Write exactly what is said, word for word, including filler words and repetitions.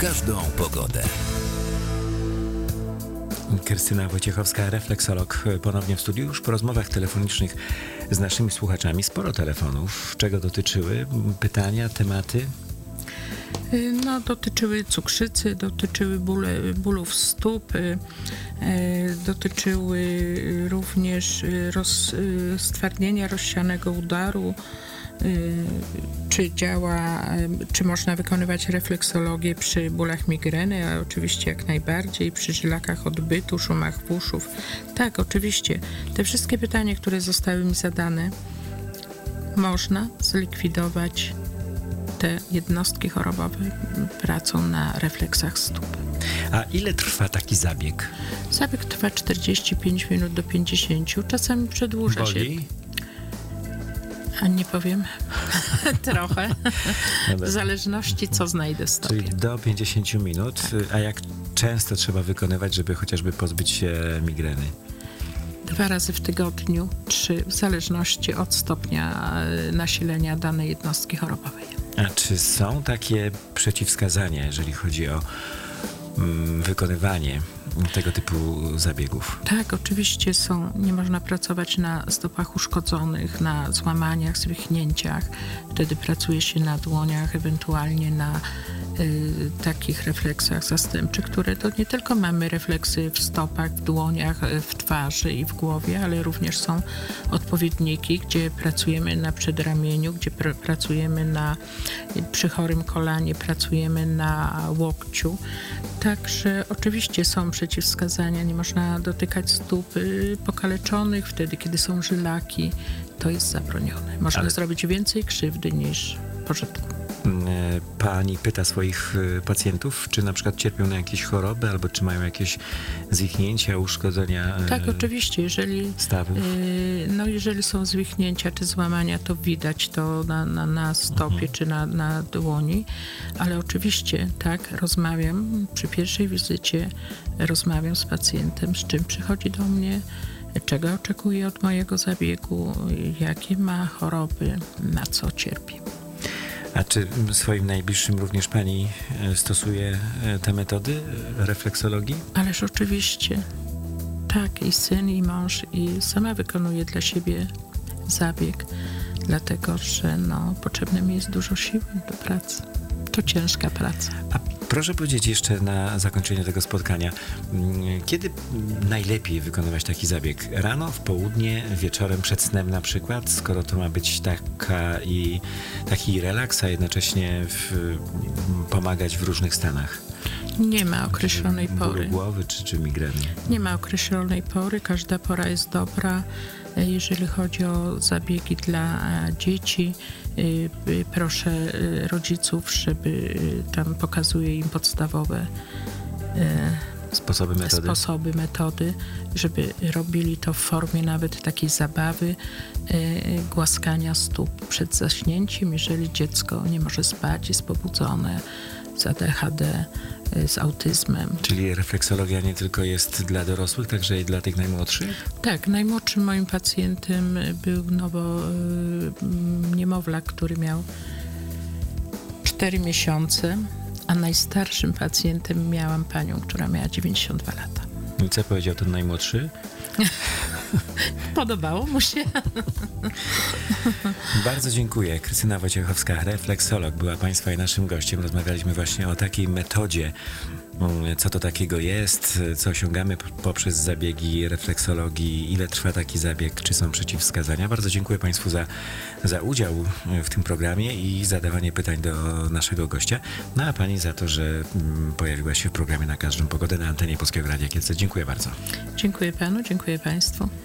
każdą pogodę. Krystyna Wojciechowska, refleksolog, ponownie w studiu. Już po rozmowach telefonicznych z naszymi słuchaczami sporo telefonów. Czego dotyczyły pytania, tematy? No, dotyczyły cukrzycy, dotyczyły bóle, bólów stóp, e, dotyczyły również roz, stwardnienia rozsianego udaru, e, czy działa, czy można wykonywać refleksologię przy bólach migreny, a oczywiście jak najbardziej, przy żylakach odbytu, szumach uszów. Tak, oczywiście. Te wszystkie pytania, które zostały mi zadane, można zlikwidować te jednostki chorobowe pracą na refleksach stóp. A ile trwa taki zabieg? Zabieg trwa czterdzieści pięć minut do pięćdziesięciu, czasami przedłuża Boli? się. A nie powiem. Trochę. No w zależności co znajdę w stopie. Czyli do pięćdziesięciu minut. Tak. A jak często trzeba wykonywać, żeby chociażby pozbyć się migreny? Dwa razy w tygodniu, trzy, w zależności od stopnia nasilenia danej jednostki chorobowej. A czy są takie przeciwwskazania, jeżeli chodzi o mm, wykonywanie tego typu zabiegów? Tak, oczywiście są. Nie można pracować na stopach uszkodzonych, na złamaniach, zwichnięciach. Wtedy pracuje się na dłoniach, ewentualnie na y, takich refleksach zastępczych, które to nie tylko mamy refleksy w stopach, w dłoniach, w twarzy i w głowie, ale również są odpowiedniki, gdzie pracujemy na przedramieniu, gdzie pr- pracujemy na, przy chorym kolanie, pracujemy na łokciu. Także oczywiście są przeciwwskazania, nie można dotykać stóp pokaleczonych wtedy, kiedy są żylaki. To jest zabronione. Można Ale... zrobić więcej krzywdy niż pożytku. Pani pyta swoich pacjentów, czy na przykład cierpią na jakieś choroby, albo czy mają jakieś zwichnięcia, uszkodzenia Tak, e, oczywiście. Jeżeli, stawów? E, no jeżeli są zwichnięcia czy złamania, to widać to na, na, na stopie mhm. czy na, na dłoni. Ale oczywiście, tak, rozmawiam przy pierwszej wizycie, rozmawiam z pacjentem, z czym przychodzi do mnie, czego oczekuje od mojego zabiegu, jakie ma choroby, na co cierpi. A czy swoim najbliższym również pani stosuje te metody refleksologii? Ależ oczywiście. Tak, i syn, i mąż, i sama wykonuję dla siebie zabieg, dlatego że no, potrzebne mi jest dużo siły do pracy. To ciężka praca. A proszę powiedzieć jeszcze na zakończenie tego spotkania, kiedy najlepiej wykonywać taki zabieg? Rano, w południe, wieczorem, przed snem na przykład, skoro to ma być taka i, taki relaks, a jednocześnie w, pomagać w różnych stanach? Nie ma określonej pory. Bólu głowy czy, czy migreny? Nie ma określonej pory. Każda pora jest dobra. Jeżeli chodzi o zabiegi dla dzieci, proszę rodziców, żeby tam pokazuję im podstawowe sposoby, metody. sposoby, metody, żeby robili to w formie nawet takiej zabawy, głaskania stóp przed zaśnięciem, jeżeli dziecko nie może spać, jest pobudzone z A D H D, z autyzmem. Czyli refleksologia nie tylko jest dla dorosłych, także i dla tych najmłodszych? Tak, najmłodszym moim pacjentem był nowo niemowlak, który miał cztery miesiące, a najstarszym pacjentem miałam panią, która miała dziewięćdziesiąt dwa lata. I co powiedział ten najmłodszy? Podobało mu się. Bardzo dziękuję. Krystyna Wojciechowska, refleksolog, była Państwa i naszym gościem. Rozmawialiśmy właśnie o takiej metodzie, co to takiego jest, co osiągamy poprzez zabiegi refleksologii, ile trwa taki zabieg, czy są przeciwwskazania. Bardzo dziękuję Państwu za, za udział w tym programie i zadawanie pytań do naszego gościa. No a Pani za to, że pojawiła się w programie Na każdą pogodę na antenie Polskiego Radia Kielce. Dziękuję bardzo. Dziękuję Panu, dziękuję Państwu.